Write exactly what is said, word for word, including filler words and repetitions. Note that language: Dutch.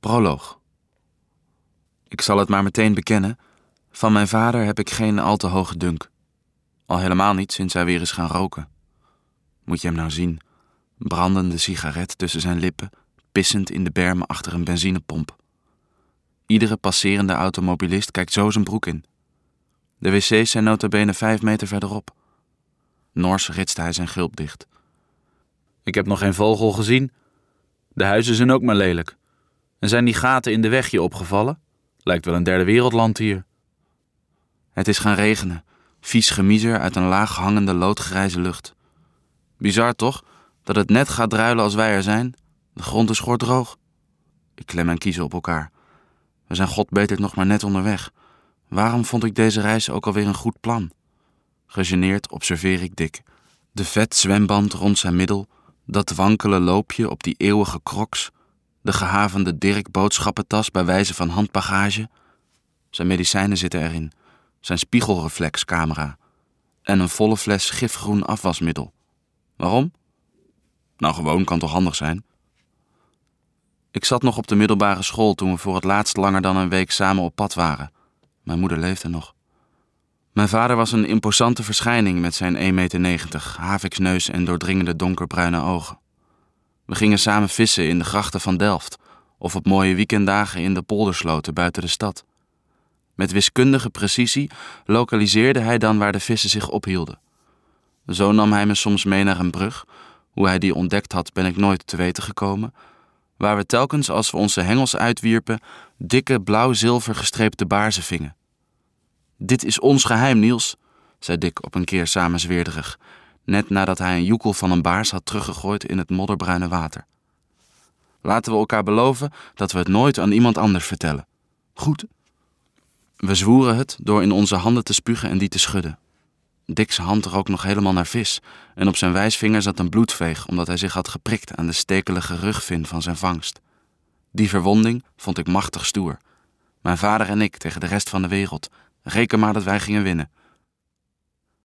Proloog. Ik zal het maar meteen bekennen. Van mijn vader heb ik geen al te hoge dunk. Al helemaal niet sinds hij weer is gaan roken. Moet je hem nou zien. Brandende sigaret tussen zijn lippen, pissend in de bermen achter een benzinepomp. Iedere passerende automobilist kijkt zo zijn broek in. De wc's zijn nota bene vijf meter verderop. Nors ritste hij zijn gulp dicht. Ik heb nog geen vogel gezien. De huizen zijn ook maar lelijk. En zijn die gaten in de weg je opgevallen? Lijkt wel een derde wereldland hier. Het is gaan regenen. Vies gemiezer uit een laag hangende loodgrijze lucht. Bizar toch, dat het net gaat druilen als wij er zijn? De grond is schordroog. Ik klem mijn kiezen op elkaar. We zijn God beter nog maar net onderweg. Waarom vond ik deze reis ook alweer een goed plan? Gegeneerd observeer ik Dick. De vet zwemband rond zijn middel, dat wankele loopje op die eeuwige crocs, de gehavende Dirk boodschappentas bij wijze van handbagage. Zijn medicijnen zitten erin, zijn spiegelreflexcamera en een volle fles gifgroen afwasmiddel. Waarom? Nou, gewoon, kan toch handig zijn? Ik zat nog op de middelbare school toen we voor het laatst langer dan een week samen op pad waren. Mijn moeder leefde nog. Mijn vader was een imposante verschijning met zijn één meter negentig, haviksneus en doordringende donkerbruine ogen. We gingen samen vissen in de grachten van Delft of op mooie weekenddagen in de poldersloten buiten de stad. Met wiskundige precisie lokaliseerde hij dan waar de vissen zich ophielden. Zo nam hij me soms mee naar een brug. Hoe hij die ontdekt had, ben ik nooit te weten gekomen. Waar we telkens, als we onze hengels uitwierpen, dikke blauw-zilver gestreepte baarzen vingen. Dit is ons geheim, Niels, zei Dick op een keer samenzweerderig, net nadat hij een joekel van een baars had teruggegooid in het modderbruine water. Laten we elkaar beloven dat we het nooit aan iemand anders vertellen. Goed? We zwoeren het door in onze handen te spugen en die te schudden. Dick's hand rook nog helemaal naar vis en op zijn wijsvinger zat een bloedveeg omdat hij zich had geprikt aan de stekelige rugvin van zijn vangst. Die verwonding vond ik machtig stoer. Mijn vader en ik tegen de rest van de wereld. Reken maar dat wij gingen winnen.